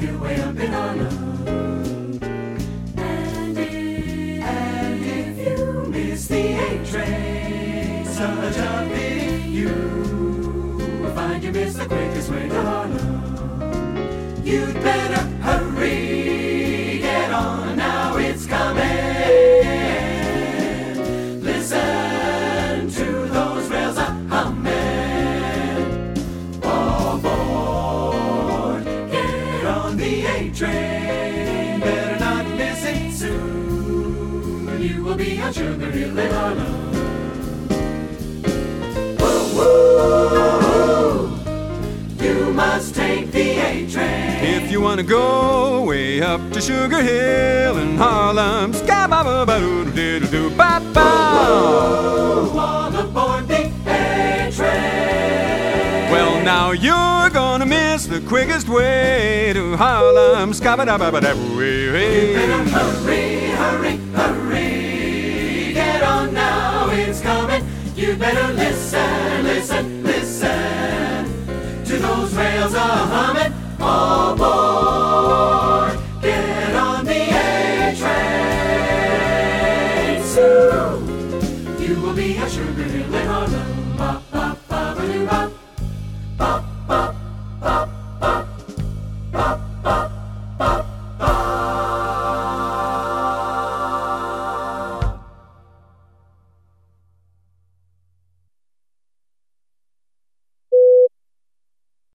Hill way up in Harlem. And if you miss the A train, such a pity, you find you miss the quickest way to Harlem. You'd better hurry, get on now, it's coming. Listen to those rails a-humming. All aboard, get on the A train. Better not miss it soon. You will be on Sugar Hill in Harlem. Woo-woo, you must take the A train. If you wanna go way up to Sugar Hill in Harlem, ska-ba-ba-ba-doo-doo-doo-ba-ba. All aboard the A train. Well, now you're gonna miss the quickest way to Harlem, ska-ba-da-ba-ba-da-boo. Better hurry, hurry, hurry. Get on now, it's coming. You better listen, listen, listen to those rails a-humming.